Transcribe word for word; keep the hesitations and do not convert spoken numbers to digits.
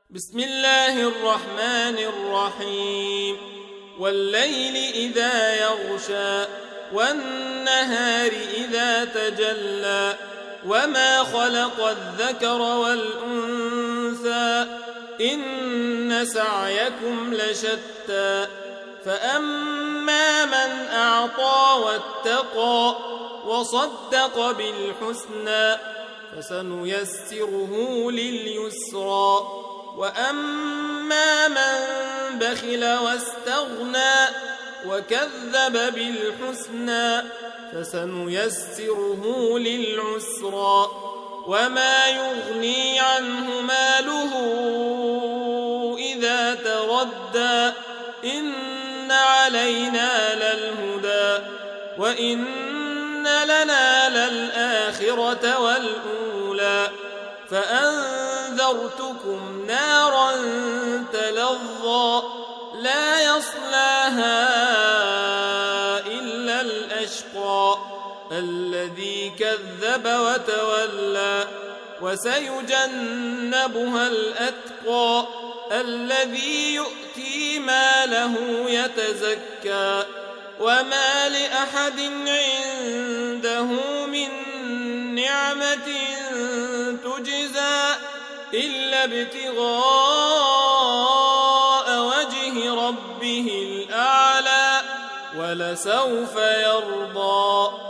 بسم الله الرحمن الرحيم والليل إذا يغشى والنهار إذا تجلى وما خلق الذكر والأنثى إن سعيكم لشتى فأما من أعطى واتقى وصدق بالحسنى فسنيسره لليسرى وأما من بخل واستغنى وكذب بالحسنى فسنيسره للعسرى وما يغني عنه ماله إذا تردى إن علينا للهدى وإن لنا للآخرة والأولى فأنذرتكم نارا تلظى لا يصلاها إلا الأشقى الذي كذب وتولى وسيجنبها الأتقى الذي يؤتي ماله يتزكى وما لأحد عنده من نعمة تجزى إلا ابتغاء وجه ربه الأعلى ولسوف يرضى.